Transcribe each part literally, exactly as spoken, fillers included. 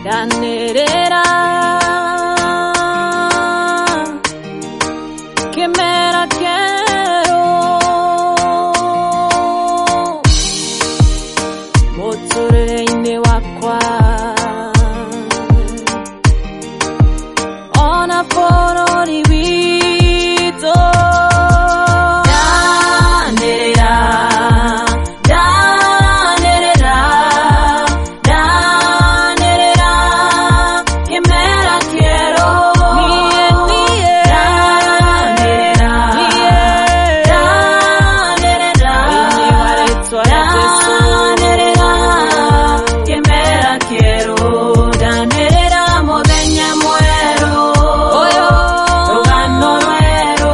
Danerera Kimera quiero Motorine wakwa Ona porori vito Danerera Danerera Danerera Kimera quiero Nie nie Danerera Danerera Danerera Kimera quiero Danerera modeña muero Rogando nuero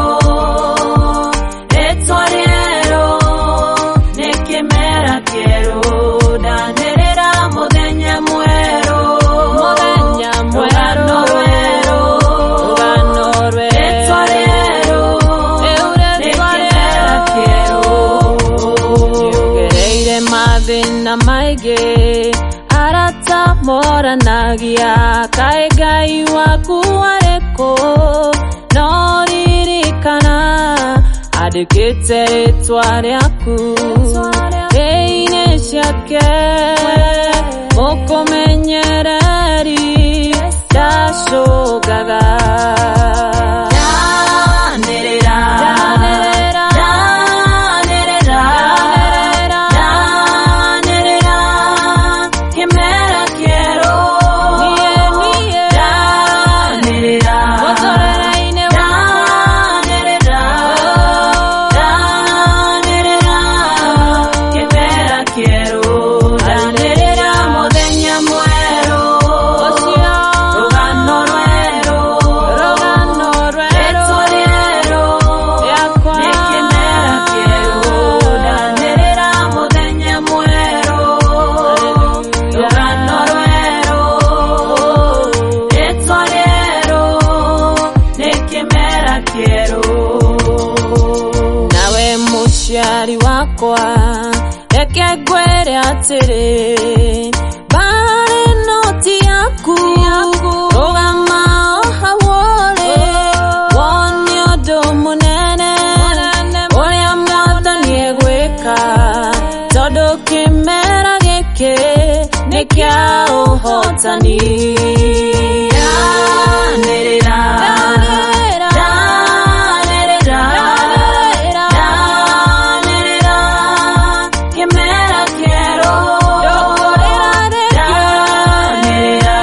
Etuariero Ne Kimera quiero Danerera modeña muero Modeña muero Rogando nuero Etuariero Ne Kimera quiero Yugereire madina maige Arata moranagia Kaigai waku areko Noririkana Adikite etwariaku Eine shake Moko menyereri Dasho gaga Danerera Danerera Danerera Danerera Kimera quiero Nie nie Danerera Motorine Danerera Danerera Kimera quiero Danerera modeña muero Rogando nuero Rogando nuero Etuariero Ne Kimera quiero Danerera modeña muero Rogando nuero Etuariero Ne Kimera quiero Nawe mushari wakwa Eke gwere atere Bare noti yaku Rogama ohawole Wonyo domu nene Oya mwata niegweka Todo Kimera geke Nekia ohotani Danerera Danerera Danerera Danerera Kimera quiero Danerera Danerera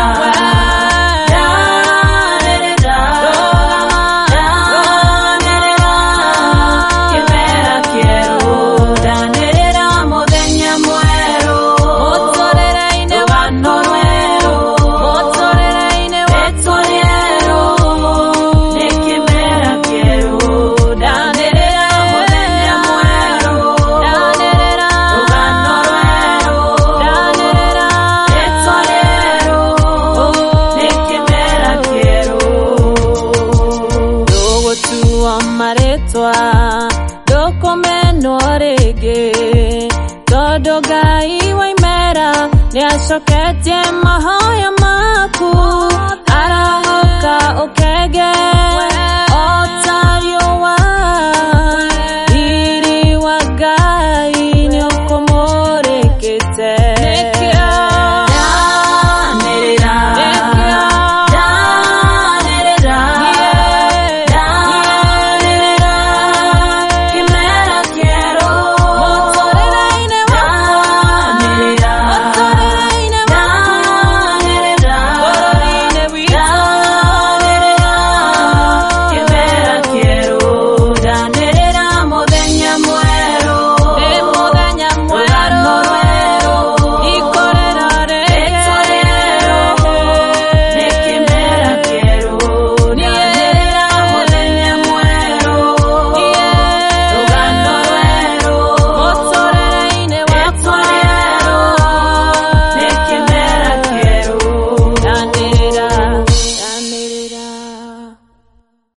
Danerera Kimera quiero Danerera modeña muero Rogando nuero Etuariero Ne Kimera quiero Danerera modeña muero Rogando nuero Etuariero Ne Kimera quiero Dogo tu amaretwa Doko menorege Todo gai waimera Ne ashoketie mahoya maku Arahoka okege Otario wa Iri wa gai Ne okomore kete